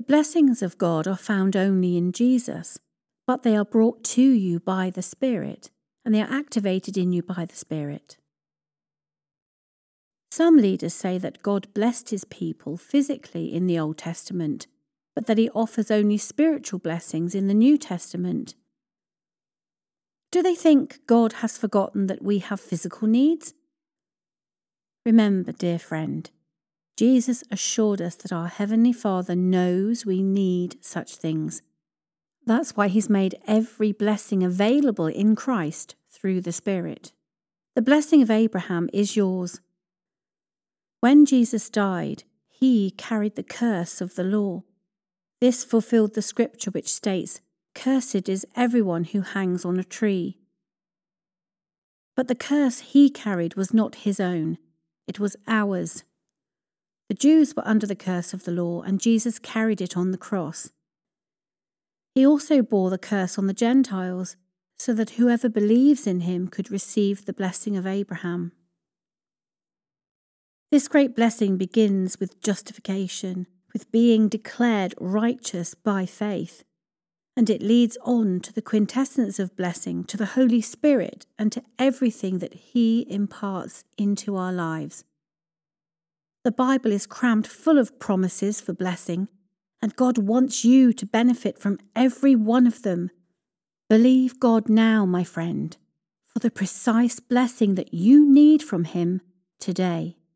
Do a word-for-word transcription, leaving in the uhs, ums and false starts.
blessings of God are found only in Jesus, but they are brought to you by the Spirit, and they are activated in you by the Spirit. Some leaders say that God blessed his people physically in the Old Testament, but that he offers only spiritual blessings in the New Testament. Do they think God has forgotten that we have physical needs? Remember, dear friend, Jesus assured us that our Heavenly Father knows we need such things. That's why he's made every blessing available in Christ through the Spirit. The blessing of Abraham is yours. When Jesus died, he carried the curse of the law. This fulfilled the scripture which states, "Cursed is everyone who hangs on a tree." But the curse he carried was not his own, it was ours. The Jews were under the curse of the law, and Jesus carried it on the cross. He also bore the curse on the Gentiles, so that whoever believes in him could receive the blessing of Abraham. This great blessing begins with justification, with being declared righteous by faith, and it leads on to the quintessence of blessing, to the Holy Spirit, and to everything that he imparts into our lives. The Bible is crammed full of promises for blessing, and God wants you to benefit from every one of them. Believe God now, my friend, for the precise blessing that you need from him today.